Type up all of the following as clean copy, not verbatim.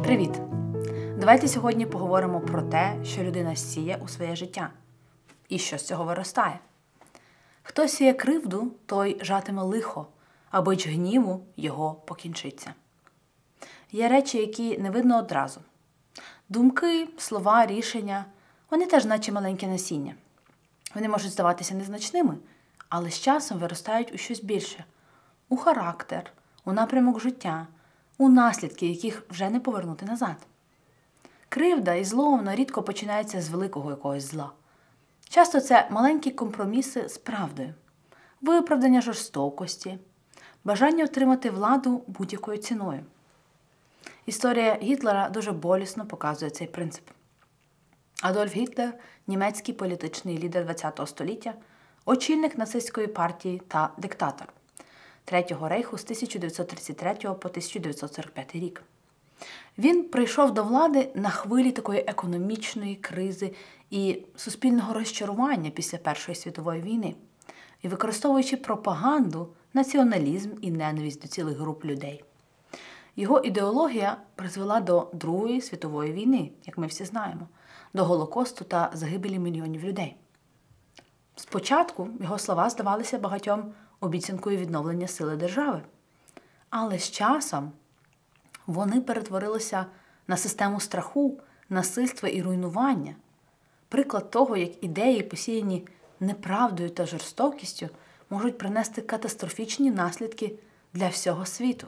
Привіт! Давайте сьогодні поговоримо про те, що людина сіє у своє життя і що з цього виростає. Хто сіє кривду, той жатиме лихо, а бич гніву його покінчиться. Є речі, які не видно одразу. Думки, слова, рішення – вони теж наче маленьке насіння. Вони можуть здаватися незначними, але з часом виростають у щось більше – у характер, у напрямок життя, у наслідки, яких вже не повернути назад. Кривда і зло, воно рідко починається з великого якогось зла. Часто це маленькі компроміси з правдою, виправдання жорстокості, бажання отримати владу будь-якою ціною. Історія Гітлера дуже болісно показує цей принцип. Адольф Гітлер – німецький політичний лідер ХХ століття, очільник нацистської партії та диктатор Третього рейху з 1933 по 1945 рік. Він прийшов до влади на хвилі такої економічної кризи і суспільного розчарування після Першої світової війни і використовуючи пропаганду, націоналізм і ненависть до цілих груп людей. Його ідеологія призвела до Другої світової війни, як ми всі знаємо, до Голокосту та загибелі мільйонів людей. Спочатку його слова здавалися багатьом обіцянкою відновлення сили держави. Але з часом вони перетворилися на систему страху, насильства і руйнування. Приклад того, як ідеї, посіяні неправдою та жорстокістю, можуть принести катастрофічні наслідки для всього світу.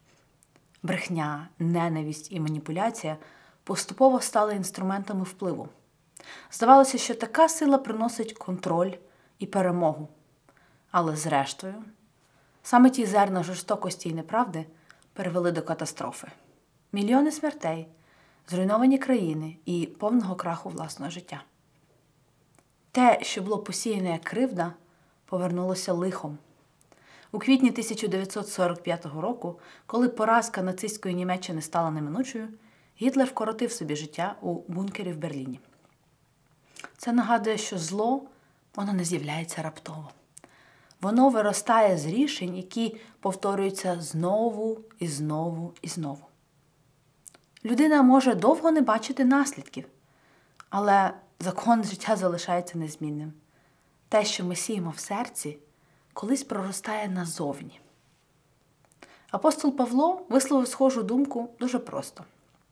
Брехня, ненависть і маніпуляція поступово стали інструментами впливу. Здавалося, що така сила приносить контроль і перемогу. Але зрештою, саме ті зерна жорстокості і неправди привели до катастрофи. Мільйони смертей, зруйновані країни і повного краху власного життя. Те, що було посіяне як кривда, повернулося лихом. У квітні 1945 року, коли поразка нацистської Німеччини стала неминучою, Гітлер вкоротив собі життя у бункері в Берліні. Це нагадує, що зло, воно не з'являється раптово. Воно виростає з рішень, які повторюються знову і знову і знову. Людина може довго не бачити наслідків, але закон життя залишається незмінним. Те, що ми сіємо в серці, колись проростає назовні. Апостол Павло висловив схожу думку дуже просто.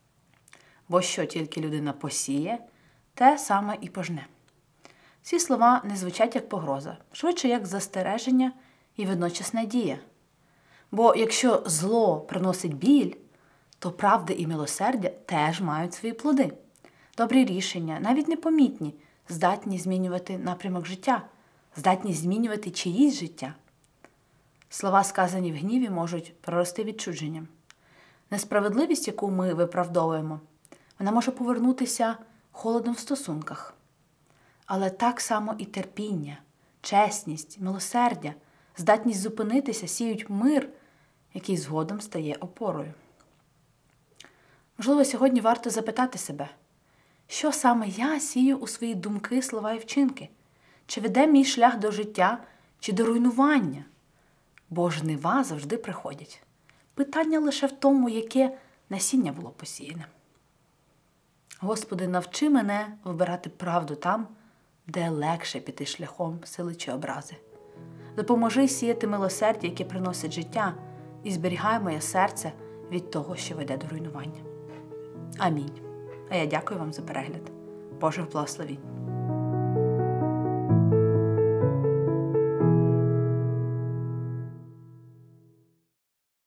Бо що тільки людина посіє, те саме і пожне. Ці слова не звучать як погроза, швидше як застереження і водночас надія. Бо якщо зло приносить біль, то правда і милосердя теж мають свої плоди. Добрі рішення, навіть непомітні, здатні змінювати напрямок життя, здатні змінювати чиїсь життя. Слова, сказані в гніві, можуть прорости відчуженням. Несправедливість, яку ми виправдовуємо, вона може повернутися холодом в стосунках. Але так само і терпіння, чесність, милосердя, здатність зупинитися сіють мир, який згодом стає опорою. Можливо, сьогодні варто запитати себе, що саме я сію у свої думки, слова і вчинки? Чи веде мій шлях до життя, чи до руйнування? Бо жнива завжди приходять. Питання лише в тому, яке насіння було посіяне. Господи, навчи мене вибирати правду там, де легше піти шляхом сили чи образи. Допоможи сіяти милосердя, яке приносить життя, і зберігай моє серце від того, що веде до руйнування. Амінь. А я дякую вам за перегляд. Божих благословінь.